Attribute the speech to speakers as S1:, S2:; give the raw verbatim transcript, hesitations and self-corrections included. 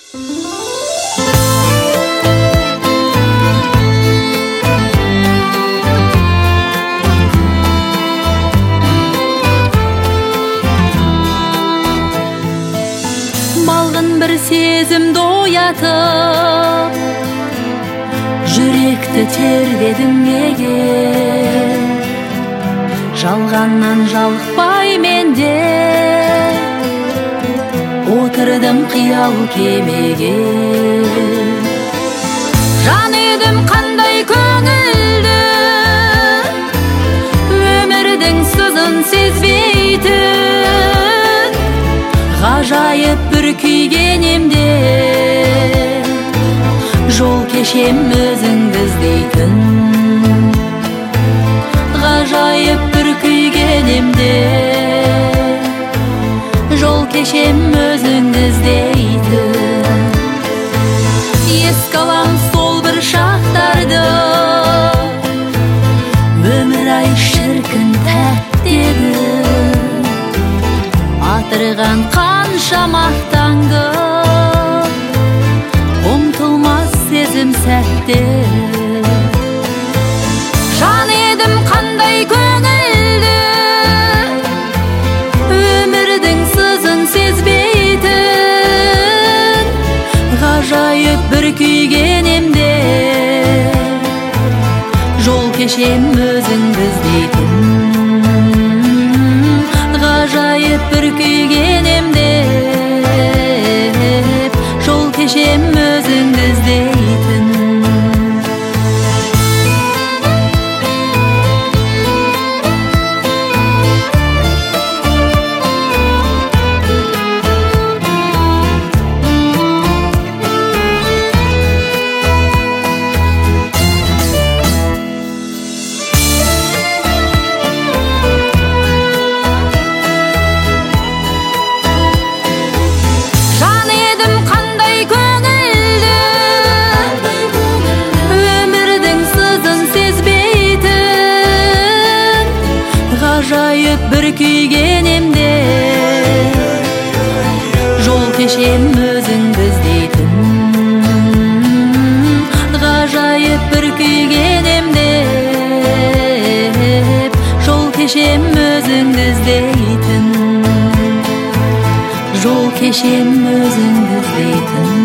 S1: Bir сезімді оятып, жүректі тербедің неге? Жалғаннан жалықпай менде, отырдым қиял кемеге. Жан едім қандай көңілді, өмірдің сызын сезбейтін, ғажайып бір күйгенемде, жол кешем өзіңді іздейтін. Ғажайып бір күйгенемде, жол кешем өзіңді іздейтін. Еске алам сол бір шақтарды, өмір ай шіркін тәтті еді, атырған қанша мақтаңды, ұмтылмас сезім сәтте. Жан едім қандай көңілді, өмірдің сызын сезбейтін, ғажайып бір күйгенемде, жол кешем өзіңді іздейтін. Ғажайып бір күйгенемде, жол кешем өзіңді іздейтін. Ғажайып бір күйгенемде, жол кешем өзіңді іздейтін. Ғажайып бір күйгенемде, жол кешем өзіңді іздейтін. Жол кешем өзіңді іздейтін.